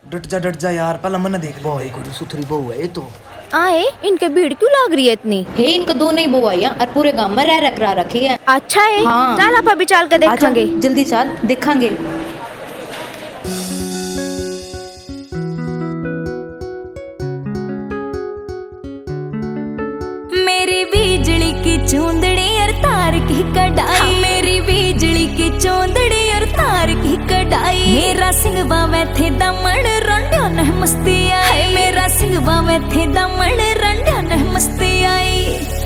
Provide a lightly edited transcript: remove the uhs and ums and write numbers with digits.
डट जा यार, पहले मन देख ले। भाई गुरु सुथरी बहू है ये तो। आए इनके भीड़ क्यों लाग रही है इतनी? हे इनको दो नहीं बुआ और पूरे गांव में रह रखा रखी है। अच्छा है। हाँ। चल आप अभी चल के आजा, देखेंगे। जल्दी चल देखेंगे। मेरी बिजली की चूंदड़ी और तार की कढ़ाई, मेरी बिजली की चूंदड़ी और तार की कढ़ाई, मेरा सिंगवा में थे दमन रंडिया ने मस्ती आई, मेरा सिंगवा में थे दमन रंडिया ने मस्ती आई।